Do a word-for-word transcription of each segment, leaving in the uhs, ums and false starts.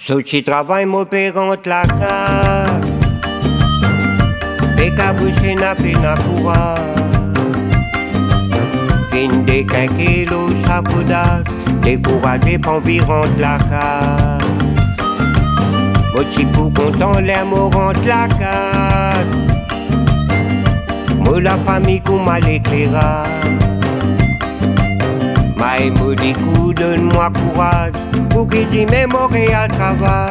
Sochi travail m'opérante la carte. Peka bouché n'a pena courage. Fin de quinze kilos chapoudas. Découragé pour environ la carte. Mochi pour content les mots rentre la carte. Moi la famille qu'on m'a l'éclairage. Maï me dit coup donne-moi courage. Pour que j'y mets Montréal travail.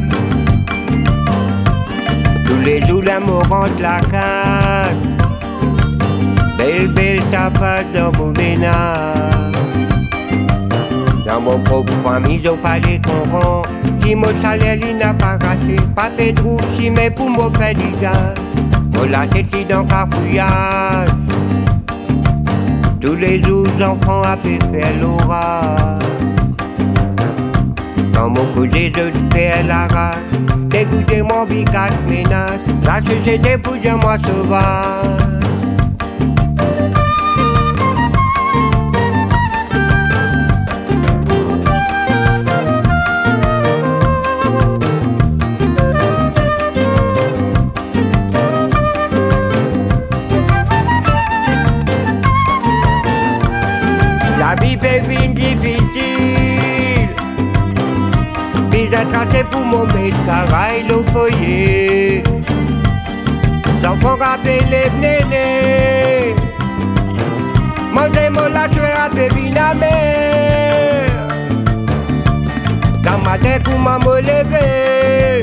Tous les jours l'amour rentre la case. Belle belle tapas dans mon ménage. Dans mon propre famille j'ai pas les corons. Qui mon salaire il n'a pas cassé. Pas fait de route si mais pour mon faire des gaz. Mon la tête qui dans cafouillage. Tous les jours enfants a fait faire l'orage. Dans mon côté, je fais la race. Dégoûter mon bicasse menace. La société pour moi sauvage. La vie est bien difficile. J'ai tracé pour mon maître caraï au foyer. Sans font rappeler les nénés. Manger mon la chouette à pévina mère. Quand ma tête ou m'a me levé.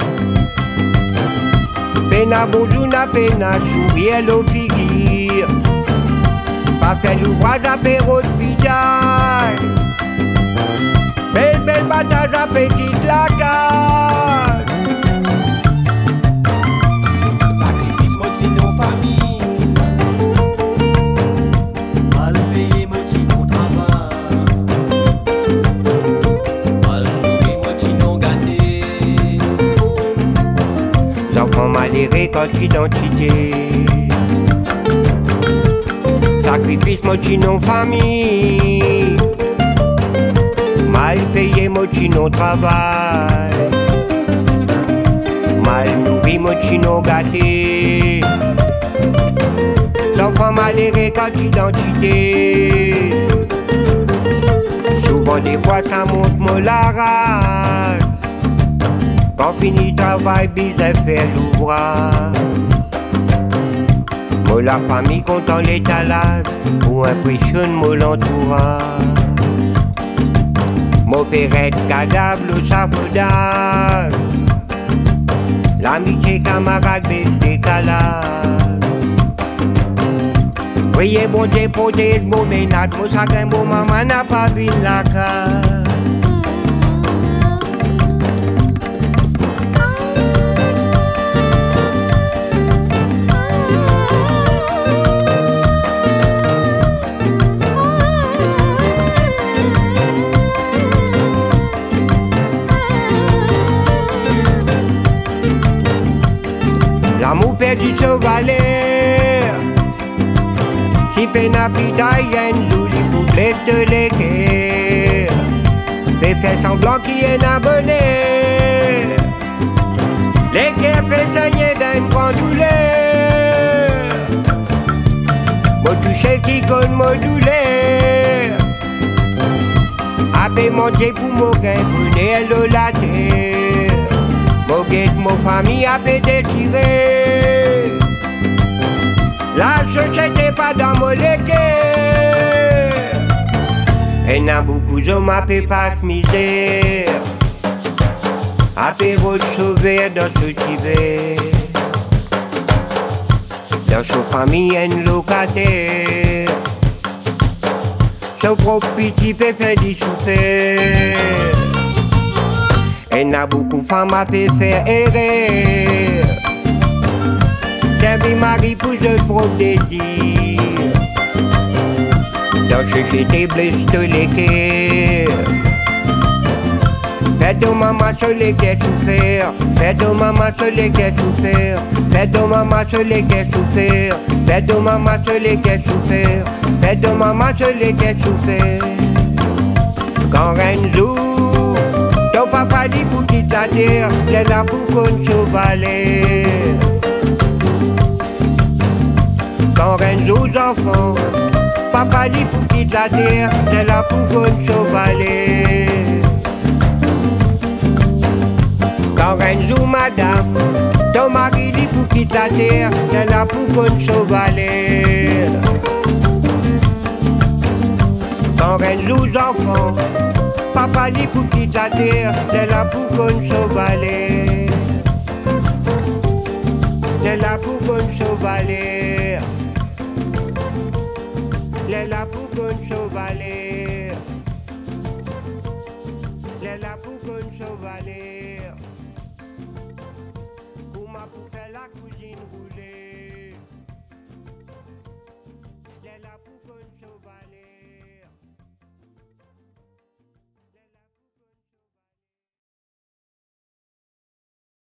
Pena bonjour na pena sourire l'eau figure. Pas fait l'ouvrage à péro de pijaille. Belle, belle bataille à petite la case. Sacrifice moitié nos familles. Mal payé moitié nos travail. Mal nourri moitié nos gâtés. J'apprends malheureux contre identité. Sacrifice moitié nos familles. Mal payé, mochi non travail. Mal nourri, mochi non gâté. L'enfant malheureux quand identité. Souvent des fois ça monte mon la race. Quand fini travail, bizarre fait l'ouvrage. Moi la famille content l'étalage. Pour impressionne mon l'entourage. Mon pérette cadavre au chapeaudas. L'amitié camarade belle décalage. Voyez bon Dieu protège mon ménage. Mon chagrin mon maman n'a pas vu la case. L'amour perdu chevalet. Si pena pita yen jouli pour blesse de l'équerre. Fait fait semblant qu'il est abonné. L'équerre fait saigner d'une grande douleur. Mon toucher qui conne mon douleur. Après manger pour mon gain, brûler de la terre. Mon guette, mon famille a fait désirer. La société pas dans mon légué. Et n'a beaucoup de m'a fait pas misère. A fait sauver dans ce hiver. Dans sa famille, un locataire. Son propre petit fait faire du souffert. Et n'a beaucoup de femmes à faire erreur. Servir mari pour je propre désir. Dans ce société blesse de l'équerre. Faites aux mamans sur les quais souffert. Faites aux mamans sur les quais souffert. Faites aux mamans sur les quais souffert. Faites aux mamans sur les quais souffert. Faites aux mamans sur les quais souffert. Quand un jour Ton papa dit pour quitter la terre, c'est là pour qu'on chevaler. Quand reine aux enfants, papa dit pour quitter la terre, c'est là pour qu'on chevaler. Quand reine ou madame, ton mari dit pour quitter la terre, c'est là pour qu'on chevaler. Quand reine aux enfants, papa dit pour quitter la terre, c'est là pour qu'on chevaler. C'est là pour qu'on chevaler. C'est là pour qu'on chevaler. C'est là pour qu'on chevaler. Comment pour faire la couleur.